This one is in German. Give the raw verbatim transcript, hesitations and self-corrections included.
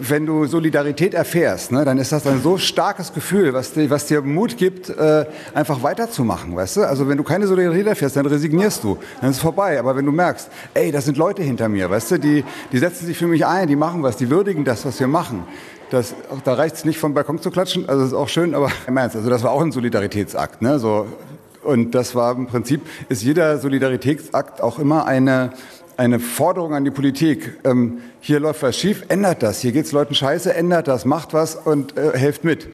wenn du Solidarität erfährst, ne, dann ist das ein so starkes Gefühl, was dir, was dir Mut gibt, äh, einfach weiterzumachen, weißt du? Also wenn du keine Solidarität erfährst, dann resignierst du, dann ist es vorbei. Aber wenn du merkst, ey, das sind Leute hinter mir, weißt du, die, die setzen sich für mich ein, die machen was, die würdigen das, was wir machen. Das, da reicht es nicht, vom Balkon zu klatschen, also das ist auch schön, aber im Ernst, also das war auch ein Solidaritätsakt, ne, so. Und das war im Prinzip, ist jeder Solidaritätsakt auch immer eine, eine Forderung an die Politik. Ähm, hier läuft was schief, ändert das. Hier geht's Leuten scheiße, ändert das, macht was und äh, helft mit.